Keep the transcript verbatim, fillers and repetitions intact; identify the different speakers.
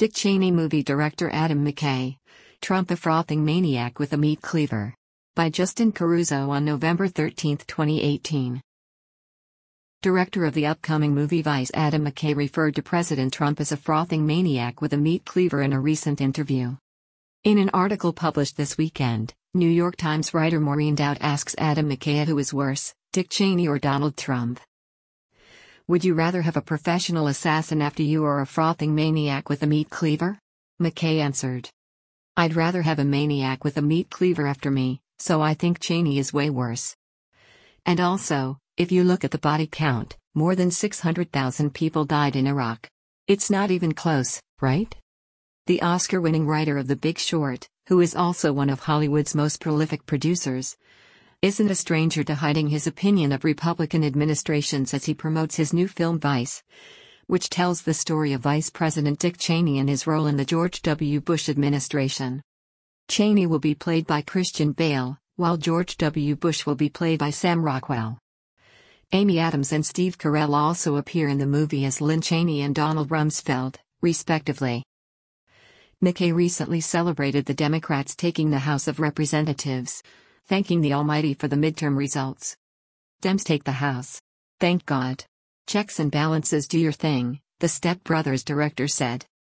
Speaker 1: Dick Cheney movie director Adam McKay. Trump a frothing maniac with a meat cleaver. By Justin Caruso on November thirteenth, twenty eighteen. Director of the upcoming movie Vice Adam McKay referred to President Trump as a frothing maniac with a meat cleaver in a recent interview. In an article published this weekend, New York Times writer Maureen Dowd asks Adam McKay who is worse, Dick Cheney or Donald Trump. Would you rather have a professional assassin after you or a frothing maniac with a meat cleaver? McKay answered. I'd rather have a maniac with a meat cleaver after me, so I think Cheney is way worse. And also, if you look at the body count, more than six hundred thousand people died in Iraq. It's not even close, right? The Oscar-winning writer of The Big Short, who is also one of Hollywood's most prolific producers, isn't a stranger to hiding his opinion of Republican administrations as he promotes his new film Vice, which tells the story of Vice President Dick Cheney and his role in the George W. Bush administration. Cheney will be played by Christian Bale, while George W. Bush will be played by Sam Rockwell. Amy Adams and Steve Carell also appear in the movie as Lynn Cheney and Donald Rumsfeld, respectively. McKay recently celebrated the Democrats taking the House of Representatives, thanking the Almighty for the midterm results. Dems take the House. Thank God. Checks and balances do your thing, the Step Brothers director said.